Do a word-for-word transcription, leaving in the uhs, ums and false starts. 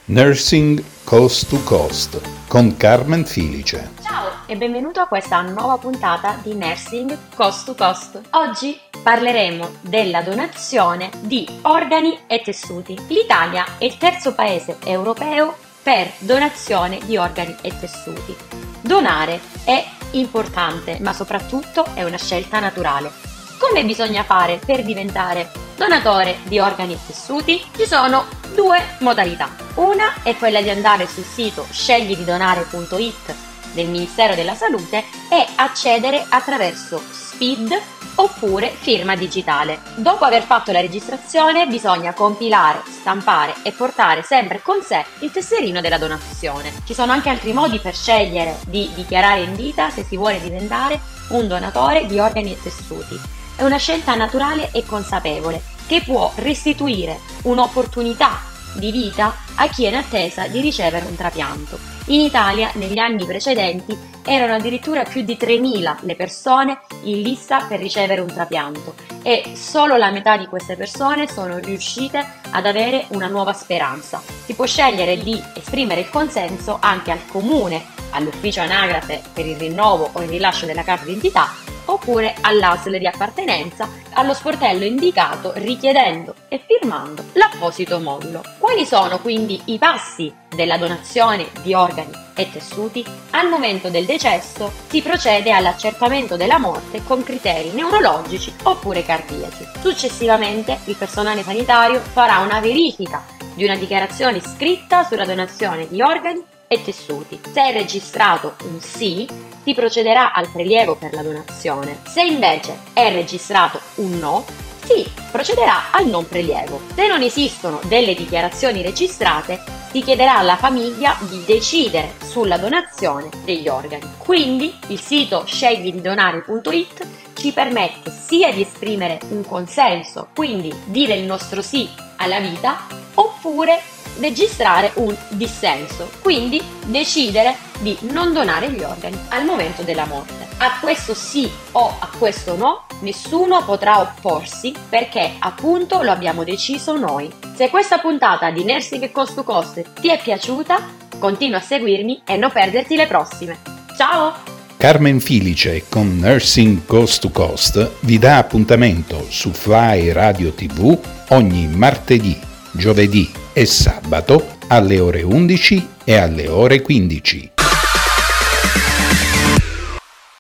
Nursing Coast to Coast con Carmen Filice. Ciao e benvenuto a questa nuova puntata di Nursing Coast to Coast. Oggi parleremo della donazione di organi e tessuti. L'Italia è il terzo paese europeo per donazione di organi e tessuti. Donare è importante, ma soprattutto è una scelta naturale. Come bisogna fare per diventare donatore di organi e tessuti? Ci sono due modalità. Una è quella di andare sul sito scegli di donare punto it del Ministero della Salute e accedere attraverso SPID oppure firma digitale. Dopo aver fatto la registrazione bisogna compilare, stampare e portare sempre con sé il tesserino della donazione. Ci sono anche altri modi per scegliere di dichiarare in vita se si vuole diventare un donatore di organi e tessuti. È una scelta naturale e consapevole che può restituire un'opportunità di vita a chi è in attesa di ricevere un trapianto. In Italia negli anni precedenti erano addirittura più di tremila le persone in lista per ricevere un trapianto e solo la metà di queste persone sono riuscite ad avere una nuova speranza. Si può scegliere di esprimere il consenso anche al comune, all'ufficio anagrafe per il rinnovo o il rilascio della carta d'identità oppure all'A S L di appartenenza, allo sportello indicato richiedendo e firmando l'apposito modulo. Quali sono quindi i passi della donazione di organi e tessuti? Al momento del decesso si procede all'accertamento della morte con criteri neurologici oppure cardiaci. Successivamente il personale sanitario farà una verifica di una dichiarazione scritta sulla donazione di organi e tessuti. Se è registrato un sì, si procederà al prelievo per la donazione. Se invece è registrato un no, si procederà al non prelievo. Se non esistono delle dichiarazioni registrate, si chiederà alla famiglia di decidere sulla donazione degli organi. Quindi il sito scegli di donare punto it ci permette sia di esprimere un consenso, quindi dire il nostro sì alla vita, oppure registrare un dissenso, quindi decidere di non donare gli organi al momento della morte. A questo sì o a questo no nessuno potrà opporsi perché appunto lo abbiamo deciso noi. Se questa puntata di Nursing Coast to Coast ti è piaciuta, continua a seguirmi e non perderti le prossime. Ciao! Carmen Filice con Nursing Coast to Coast vi dà appuntamento su Fly Radio tivù ogni martedì, giovedì e sabato alle ore undici e alle ore quindici.